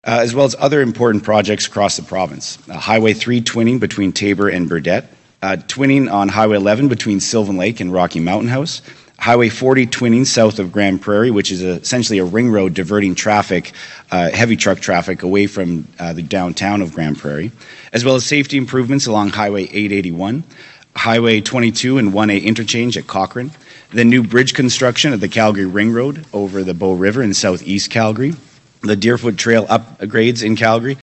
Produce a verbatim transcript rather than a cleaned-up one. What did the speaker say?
uh, as well as other important projects across the province. Uh, Highway three twinning between Taber and Burdett, uh, twinning on Highway eleven between Sylvan Lake and Rocky Mountain House, Highway forty twinning south of Grand Prairie, which is a, essentially a ring road diverting traffic, uh, heavy truck traffic, away from uh, the downtown of Grand Prairie, as well as safety improvements along Highway eight eighty-one, Highway twenty-two and one A interchange at Cochrane, the new bridge construction at the Calgary Ring Road over the Bow River in southeast Calgary, the Deerfoot Trail upgrades in Calgary,